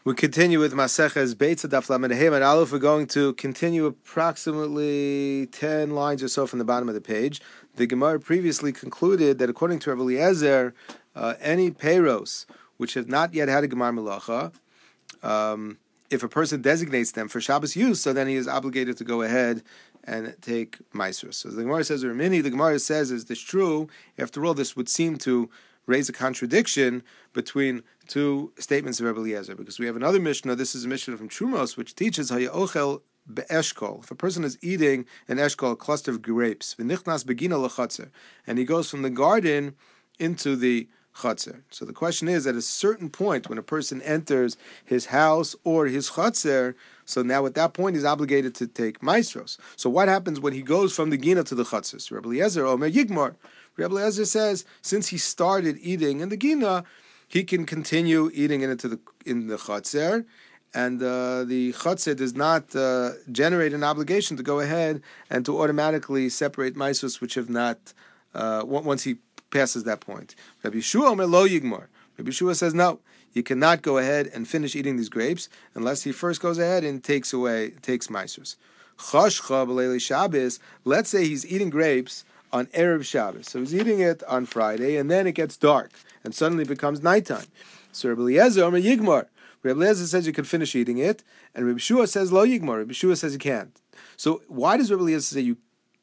We continue with Maseches Beitza Daf Lamed Hey and Aleph. We're going to continue approximately 10 lines or so from the bottom of the page. The Gemara previously concluded that according to Rabbi Eliezer, any peiros which have not yet had a Gemar Melacha, if a person designates them for Shabbos use, so then he is obligated to go ahead and take Maisros. So the Gemara says, the Gemara says, is this true? After all, this would seem to raise a contradiction between two statements of Rabbi Eliezer, because we have another Mishnah. This is a Mishnah from Trumos, which teaches Haya'ochel be'eshkol. If a person is eating an eshkol, a cluster of grapes, v'nichnas begina l'chatzer, and he goes from the garden into the chatzer. So the question is, at a certain point, when a person enters his house or his chatzer, so now at that point he's obligated to take maisros. So what happens when he goes from the gina to the chatzer? So Rabbi Eliezer, Omer Yigmar. Rabbi Eliezer says, since he started eating in the gina, he can continue eating in the chatzer, and the chatzer does not generate an obligation to go ahead and to automatically separate maisos which have not, once he passes that point. Rabbi Yeshua Omer Lo Yigmar. Rabbi Yeshua says, no, you cannot go ahead and finish eating these grapes unless he first goes ahead and takes maisos. Chashcha b'leili Shabbos. Let's say he's eating grapes on Erev Shabbos. So he's eating it on Friday, and then it gets dark, and suddenly it becomes nighttime. So Rabbi Eliezer Omer Yigmar. Rabbi Eliezer says you can finish eating it, and Rabbi Yeshua says Lo Yigmar. Rabbi Yeshua says you can't. So why does Rabbi Eliezer say you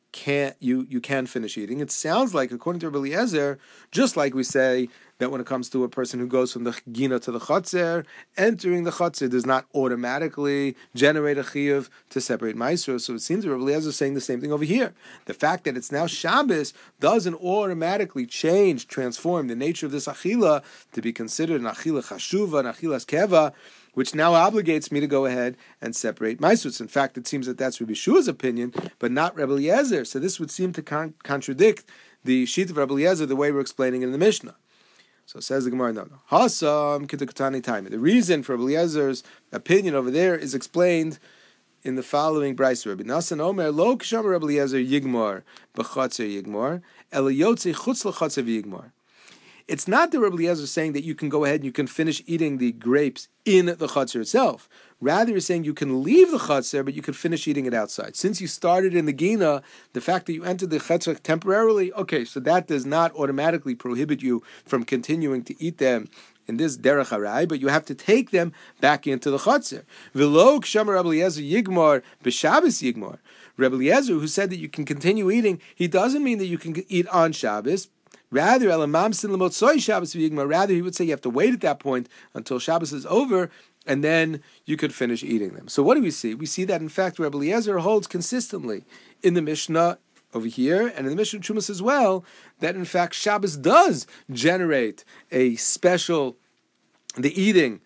can finish eating? It sounds like, according to Rabbi Eliezer, just like we say that when it comes to a person who goes from the gina to the chatzer, entering the chatzer does not automatically generate a chiyuv to separate maisros. So it seems that Rabbi Eliezer is saying the same thing over here. The fact that it's now Shabbos doesn't automatically transform the nature of this achila to be considered an achila chashuva, an achilas keva, which now obligates me to go ahead and separate maisros. In fact, it seems that that's Rabbi Yeshua's opinion, but not Rabbi Eliezer. So this would seem to contradict the sheet of Rabbi Eliezer the way we're explaining it in the Mishnah. So says the Gemara, no. Hasam kitakutani time. The reason for Rabbi Eliezer's opinion over there is explained in the following brayso. Rabbi Nasan Omer lo kisham Rabbi Eliezer yigmar b'chatzer yigmar eliyotze chutz l'chatzer v'yigmar. It's not that Rabbi Eliezer is saying that you can go ahead and you can finish eating the grapes in the chatzer itself. Rather, he's saying you can leave the chatzer, but you can finish eating it outside. Since you started in the gina, the fact that you entered the chatzer temporarily, okay, so that does not automatically prohibit you from continuing to eat them in this derech harai, but you have to take them back into the chatzer. V'lo k'shamar Rabbi Eliezer yigmar b'Shabbos yigmar. Rabbi Eliezer, who said that you can continue eating, he doesn't mean that you can eat on Shabbos. Rather, he would say you have to wait at that point until Shabbos is over, and then you could finish eating them. So what do we see? We see that, in fact, Rabbi Eliezer holds consistently in the Mishnah over here, and in the Mishnah Chumas as well, that, in fact, Shabbos does generate a special, the eating,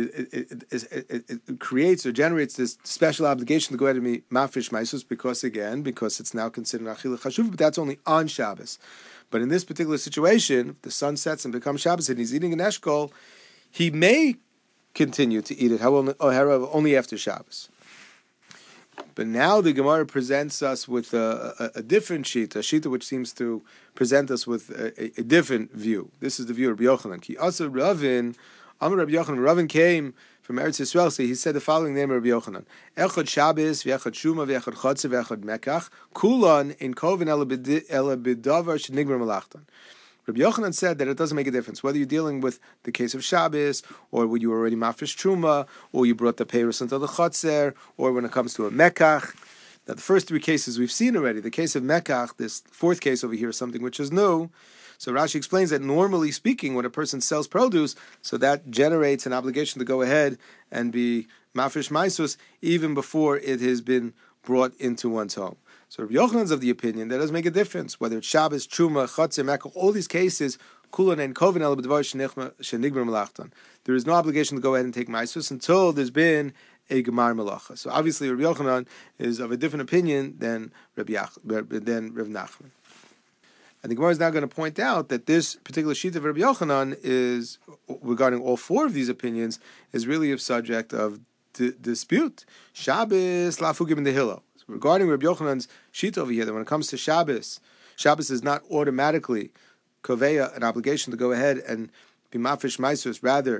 it creates or generates this special obligation to go ahead and be mafresh maisos, because it's now considered achila chashuv, but that's only on Shabbos. But in this particular situation, if the sun sets and becomes Shabbos and he's eating an eshkol, he may continue to eat it, however, only after Shabbos. But now the Gemara presents us with a different sheet, a sheet which seems to present us with a different view. This is the view of Rabbi Yochanan. Ki asa Ravin, Amar Rabbi Yochanan. Ravin came from Eretz Yisrael, so he said the following name of Rabbi Yochanan: Echad Shabbos, v'echad Shuma, v'echad Chotzer, v'echad Mekach, Kulan in Koven ela b'davar shenigmar malachtan. Rabbi Yochanan said that it doesn't make a difference whether you're dealing with the case of Shabbos, or when you were already mafresh truma, or you brought the peiros into the Chotzer, or when it comes to a Mekach. Now, the first three cases we've seen already. The case of Mekach, this fourth case over here, is something which is new. So Rashi explains that normally speaking, when a person sells produce, so that generates an obligation to go ahead and be mafresh maisos even before it has been brought into one's home. So Rabbi Yochanan's of the opinion that doesn't make a difference whether it's Shabbos, Truma, Chotzer, Mekach, all these cases, Kulan and Koven el b'dvar shenigmar malachtan. There is no obligation to go ahead and take maisos until there's been a gemar malacha. So obviously Rabbi Yochanan is of a different opinion than Rav Nachman. And the Gemara is now going to point out that this particular sheet of Rabbi Yochanan is, regarding all four of these opinions, is really a subject of dispute. Shabbos lafugim in the hilo. So regarding Rabbi Yochanan's sheet over here, that when it comes to Shabbos, Shabbos is not automatically koveya, an obligation to go ahead and be mafresh maisos. Rather,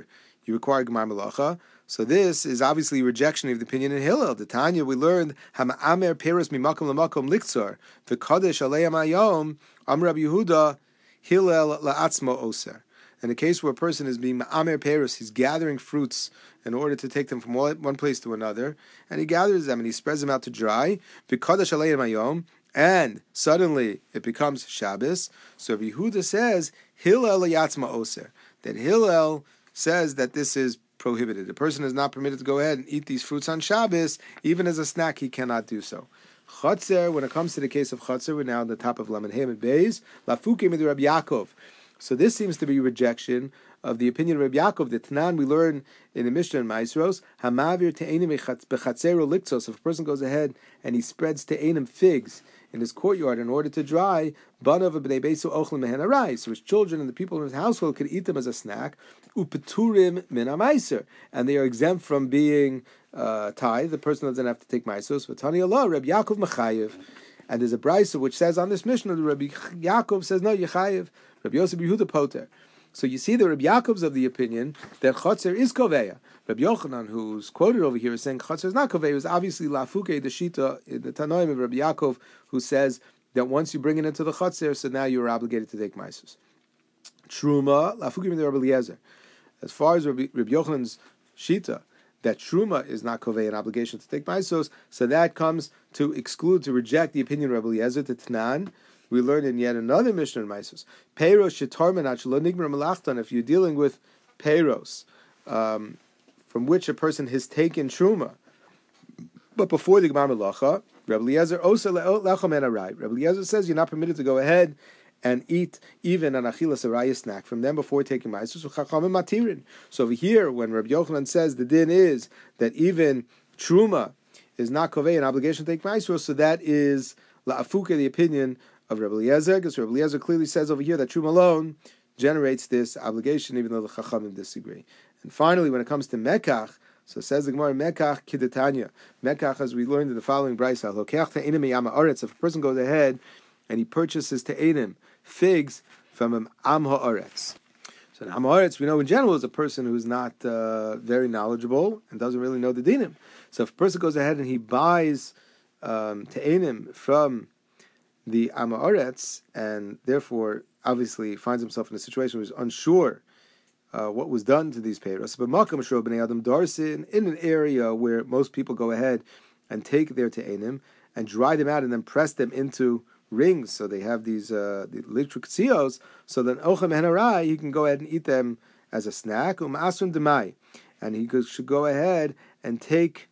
you require Gemar Malacha. So this is obviously a rejection of the opinion in Hillel. The Tanya we learned Hama'amer Peros mimakom lamakom liktzor v'kadesh aleim hayom Am Rabbi Yehuda Hillel la'atzmo oser. In a case where a person is being Ma'amer Peros, he's gathering fruits in order to take them from one place to another, and he gathers them and he spreads them out to dry. V'kadesh aleim hayom, and suddenly it becomes Shabbos. So Rabbi Yehuda says Hillel la'atzmo oser, that Hillel says that this is prohibited. The person is not permitted to go ahead and eat these fruits on Shabbos. Even as a snack, he cannot do so. Chotzer, when it comes to the case of Chotzer, we're now on the top of Lamed Hem and Beis. Lafuke mit Rabbi Yaakov. So this seems to be rejection of the opinion of Rabbi Yaakov. The Tanan we learn in the Mishnah and Maasros, Hamavir te'enim bechatzero liktzos. If a person goes ahead and he spreads te'enim figs in his courtyard in order to dry, banav b'nei beisu ochlim mehen arai, so his children and the people in his household could eat them as a snack. Upeturim min amaiser, and they are exempt from being tithe. The person doesn't have to take maisos. V'tani Allah, Rabbi Yaakov mechayev, and there's a brisa which says on this Mishnah, Rabbi Yaakov says no, yechayev. Rabbi Yosef Yehuda poter. So you see, the Rabbi Yaakov's of the opinion that chotzer is koveya. Rabbi Yochanan, who's quoted over here, is saying chotzer is not koveya. It was obviously lafuke, the shita, the tanoim of Rabbi Yaakov, who says that once you bring it into the chotzer, so now you're obligated to take maisos. Truma, lafuke min Rabbi Eliezer. As far as Rabbi Yochanan's shita, that truma is not koveya, an obligation to take maisos, so that comes to exclude, to reject the opinion of Rabbi Eliezer, the Tanan. We learn in yet another Mishnah in Maisos. Peiros shetarmenach shelo nigmar melachtan. If you're dealing with peiros, from which a person has taken truma, but before the gemar melacha, Rabbi Eliezer osa lechem en arai. Rabbi Eliezer says you're not permitted to go ahead and eat even an achilas araya snack from them before taking maisos. Chachamim matirin. So over here, when Rabbi Yochanan says the din is that even truma is not kovei, an obligation to take maisos, so that is la'afuke, the opinion of Rabbi Eliezer, because Rabbi Eliezer clearly says over here that Truma alone generates this obligation, even though the Chachamim disagree. And finally, when it comes to Mekach, so says the Gemara, Mekach kidetanya. Mekach, as we learned in the following brisa, Lokeach te'enim miyama aretz. If a person goes ahead and he purchases te'enim, figs, from an am ha'aretz. So an am ha'aretz, we know in general, is a person who's not very knowledgeable and doesn't really know the dinim. So if a person goes ahead and he buys te'enim from the Amaretz, and therefore obviously finds himself in a situation where he's unsure what was done to these peiros. But Makam Shro B'nei Adam Darsin, in an area where most people go ahead and take their te'enim and dry them out and then press them into rings, so they have these the electric tzios, so then Ochem Henarai, he can go ahead and eat them as a snack, Asrun Demai, and he should go ahead and take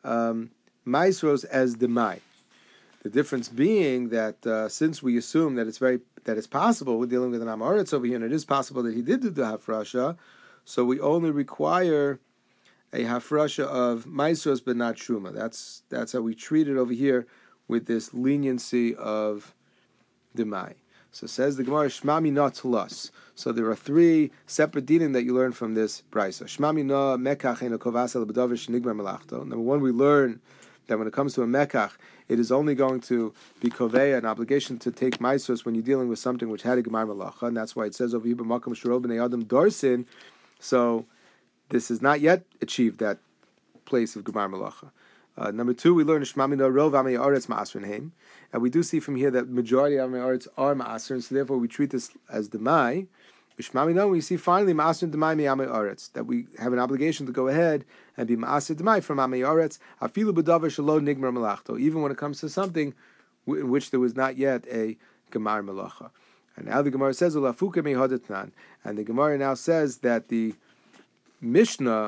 maisros as Demai. The difference being that since we assume that it's possible, we're dealing with an Amoritz over here, and it is possible that he did do the hafrasha, so we only require a hafrasha of maisros but not truma. That's how we treat it over here with this leniency of demai. So says the Gemara, Shmami na tulas. So there are three separate dinim that you learn from this brisa. Shmami na mekach eno kovas el b'davar shenigmar melachto. Number one, we learn that when it comes to a mekach, it is only going to be koveya, an obligation to take maisos when you're dealing with something which had a gemar malacha, and that's why it says over here, b'makam shoro b'nei adam darsin. So this has not yet achieved that place of gemar malacha. Number two, we learn shmamina rov amei aretz ma'asrin heim, and we do see from here that majority of amei aretz are ma'asrin, so therefore we treat this as demai. Shmamina, we see finally ma'asrin demai me'amei aretz, that we have an obligation to go ahead and be ma'asir demai from amei aretz afilu b'davar shelo nigmar melachto, even when it comes to something in which there was not yet a gemar malacha. And now the Gemara says ulafuke me'hadatnan, and the Gemara now says that the Mishnah,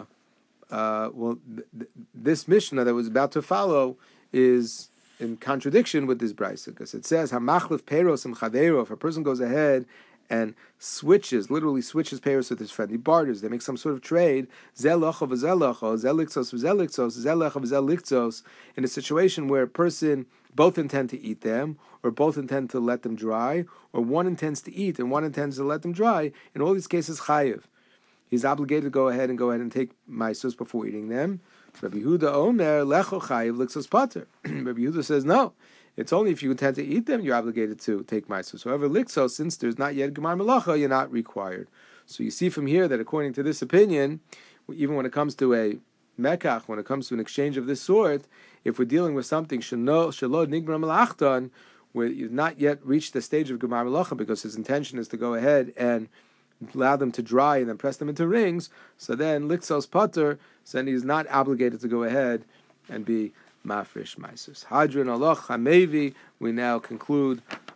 this Mishnah that was about to follow is in contradiction with this brisa, because it says hamachlif peros and chaveiro. If a person goes ahead and literally switches peiros with his friend, he barters, they make some sort of trade, in a situation where a person both intend to eat them, or both intend to let them dry, or one intends to eat and one intends to let them dry. In all these cases, chayiv. He's obligated to go ahead and take maisos before eating them. Rabbi Yehuda Omer lecho chayiv liksos pater. Rabbi Yehuda says no. It's only if you intend to eat them, you're obligated to take maisos. However, liksos, since there's not yet gemar malacha, you're not required. So you see from here that according to this opinion, even when it comes to a mekach, when it comes to an exchange of this sort, if we're dealing with something shelo nigmar malachtan, where you've not yet reached the stage of gemar malacha, because his intention is to go ahead and allow them to dry and then press them into rings, so then litzos pater, so then he's not obligated to go ahead and be mafresh maisus. Hadron aloch hamevi. We now conclude